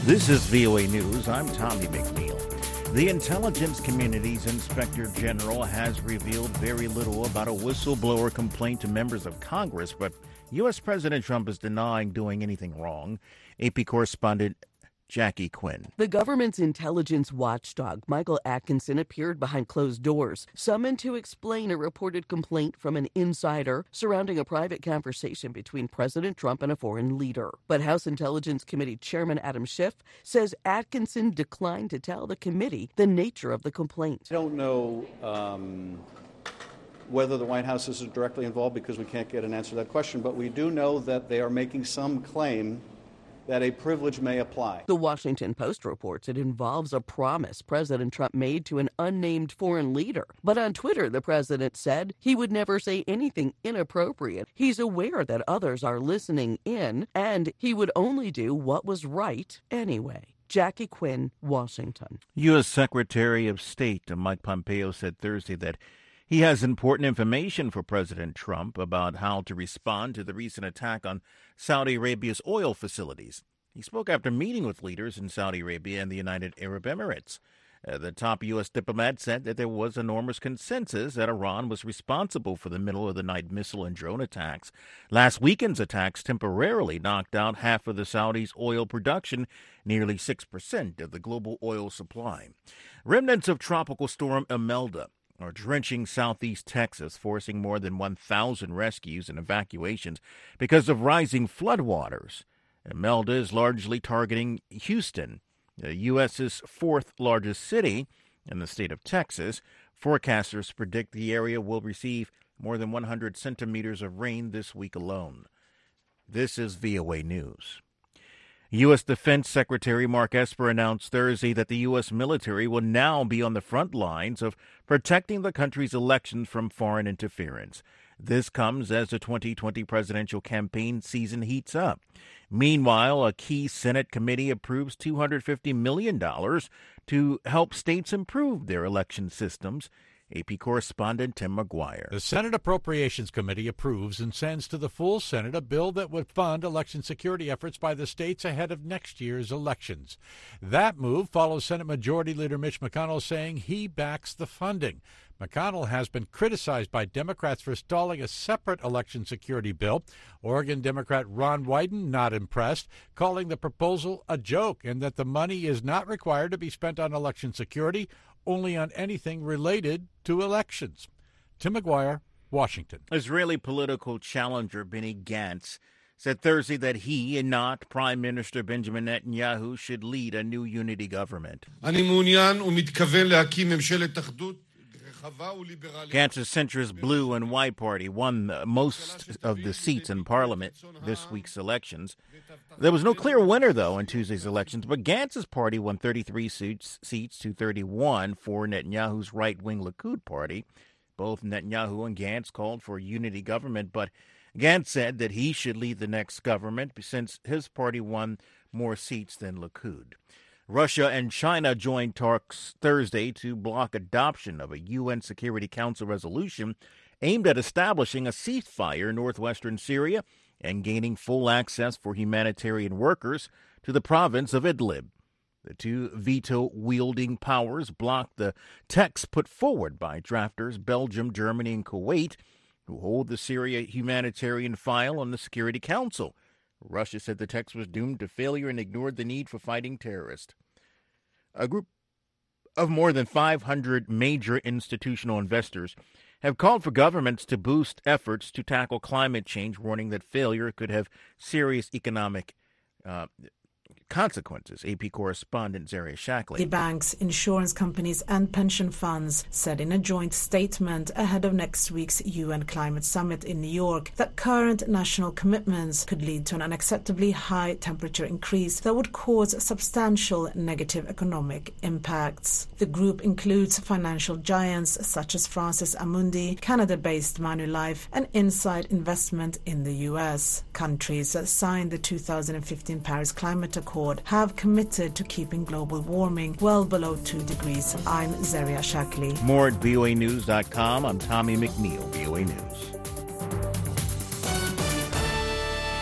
This is VOA News. I'm Tommy McNeil. The intelligence community's Inspector General has revealed very little about a whistleblower complaint to members of Congress, but U.S. President Trump is denying doing anything wrong. AP correspondent Jackie Quinn. The government's intelligence watchdog, Michael Atkinson, appeared behind closed doors, summoned to explain a reported complaint from an insider surrounding a private conversation between President Trump and a foreign leader. But House Intelligence Committee Chairman Adam Schiff says Atkinson declined to tell the committee the nature of the complaint. I don't know whether the White House is directly involved because we can't get an answer to that question, but we do know that they are making some claim that a privilege may apply. The Washington Post reports it involves a promise President Trump made to an unnamed foreign leader. But on Twitter, the president said he would never say anything inappropriate. He's aware that others are listening in, and he would only do what was right anyway. Jackie Quinn, Washington. U.S. Secretary of State Mike Pompeo said Thursday that he has important information for President Trump about how to respond to the recent attack on Saudi Arabia's oil facilities. He spoke after meeting with leaders in Saudi Arabia and the United Arab Emirates. The top U.S. diplomat said that there was enormous consensus that Iran was responsible for the middle-of-the-night missile and drone attacks. Last weekend's attacks temporarily knocked out half of the Saudis' oil production, nearly 6% of the global oil supply. Remnants of Tropical Storm Imelda are drenching southeast Texas, forcing more than 1,000 rescues and evacuations because of rising floodwaters. Imelda is largely targeting Houston, the U.S.'s fourth largest city in the state of Texas. Forecasters predict the area will receive more than 100 centimeters of rain this week alone. This is VOA News. U.S. Defense Secretary Mark Esper announced Thursday that the U.S. military will now be on the front lines of protecting the country's elections from foreign interference. This comes as the 2020 presidential campaign season heats up. Meanwhile, a key Senate committee approves $250 million to help states improve their election systems. AP correspondent Tim McGuire. The Senate Appropriations Committee approves and sends to the full Senate a bill that would fund election security efforts by the states ahead of next year's elections. That move follows Senate Majority Leader Mitch McConnell saying he backs the funding. McConnell has been criticized by Democrats for stalling a separate election security bill. Oregon Democrat Ron Wyden not impressed, calling the proposal a joke and that the money is not required to be spent on election security, only on anything related to elections. Tim McGuire, Washington. Israeli political challenger Benny Gantz said Thursday that he and not Prime Minister Benjamin Netanyahu should lead a new unity government. Gantz's centrist Blue and White Party won most of the seats in Parliament this week's elections. There was no clear winner, though, in Tuesday's elections, but Gantz's party won 33 seats to 31 for Netanyahu's right-wing Likud party. Both Netanyahu and Gantz called for a unity government, but Gantz said that he should lead the next government since his party won more seats than Likud. Russia and China joined talks Thursday to block adoption of a UN Security Council resolution aimed at establishing a ceasefire in northwestern Syria and gaining full access for humanitarian workers to the province of Idlib. The two veto-wielding powers blocked the text put forward by drafters Belgium, Germany, and Kuwait, who hold the Syria humanitarian file on the Security Council. Russia said the text was doomed to failure and ignored the need for fighting terrorists. A group of more than 500 major institutional investors have called for governments to boost efforts to tackle climate change, warning that failure could have serious economic consequences. AP correspondent Zaria Shackley. The banks, insurance companies and pension funds said in a joint statement ahead of next week's UN Climate Summit in New York that current national commitments could lead to an unacceptably high temperature increase that would cause substantial negative economic impacts. The group includes financial giants such as Francis Amundi, Canada-based Manulife, and Inside Investment in the US. Countries that signed the 2015 Paris Climate Accord have committed to keeping global warming well below 2 degrees. I'm Zaria Shackley. More at voanews.com. I'm Tommy McNeil, VOA News.